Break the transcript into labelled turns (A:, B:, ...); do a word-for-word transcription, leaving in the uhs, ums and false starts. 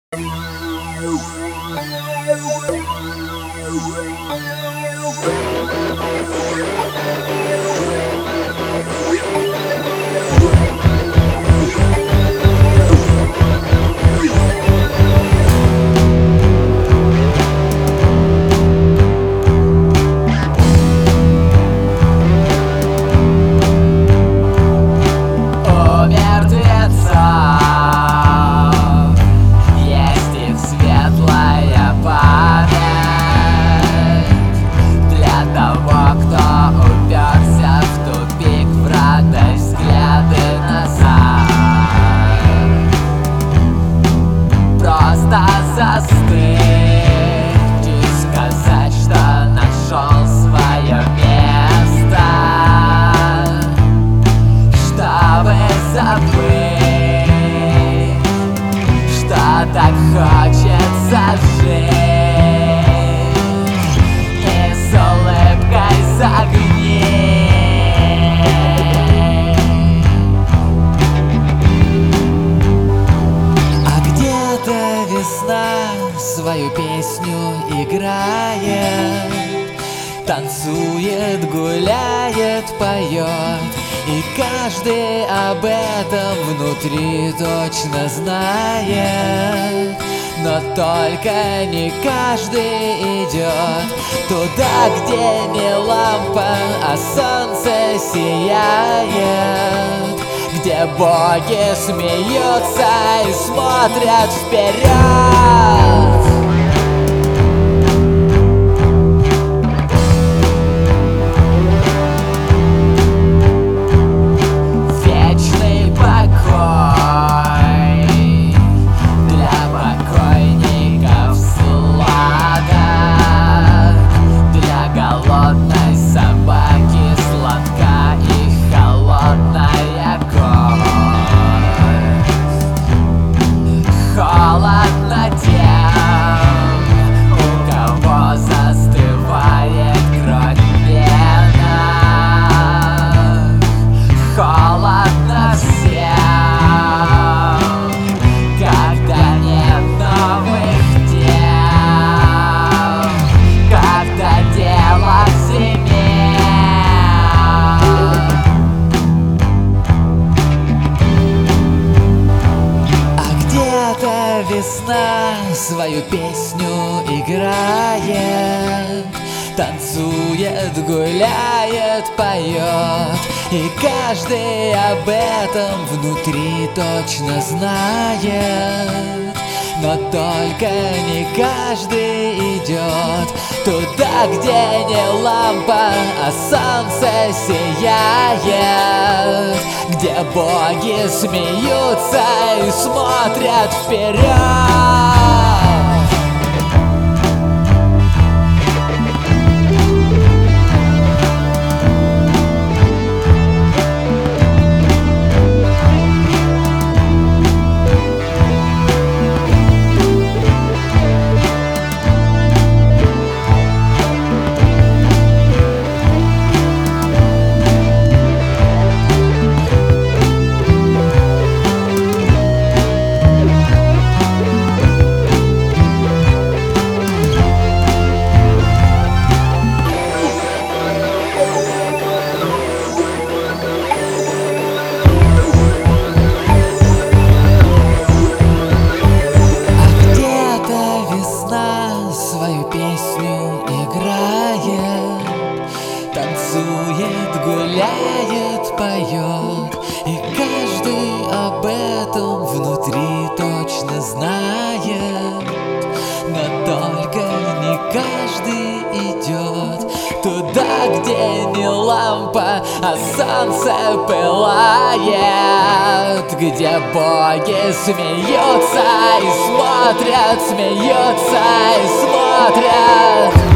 A: Так хочется жить и с улыбкой загни. А где-то весна свою песню играет, танцует, гуляет, поет, и каждый об этом внутри точно знает. Но только не каждый идет туда, где не лампа, а солнце сияет, где боги смеются и смотрят вперед. Холодно тем, у кого застывает кровь в венах. Холодно всем, когда нет новых дел, когда дело в зиме. А где-то весна свою песню играет, танцует, гуляет, поет, и каждый об этом внутри точно знает. Но только не каждый идет туда, где не лампа, а солнце сияет, где боги смеются и смотрят вперед. Танцует, гуляет, поет, и каждый об этом внутри точно знает. Но только не каждый идет туда, где не лампа, а солнце пылает, где боги смеются и смотрят, смеются и смотрят.